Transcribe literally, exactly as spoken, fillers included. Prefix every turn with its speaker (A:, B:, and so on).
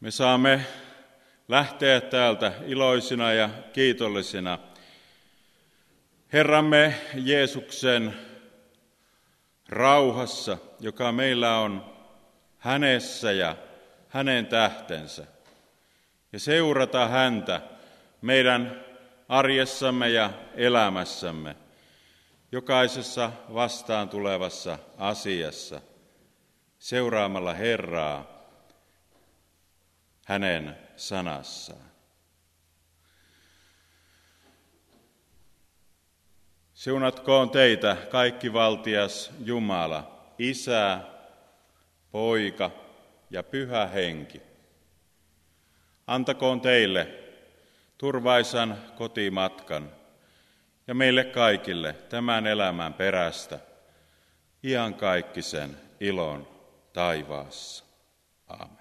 A: Me saamme lähteä täältä iloisina ja kiitollisina Herramme Jeesuksen rauhassa, joka meillä on hänessä ja hänen tähtensä, ja seurata häntä meidän arjessamme ja elämässämme, jokaisessa vastaan tulevassa asiassa, seuraamalla Herraa hänen sanassaan. Siunatkoon teitä kaikkivaltias Jumala, Isä, Poika ja Pyhä Henki. Antakoon teille turvaisan kotimatkan ja meille kaikille tämän elämän perästä iankaikkisen ilon taivaassa. Aamen.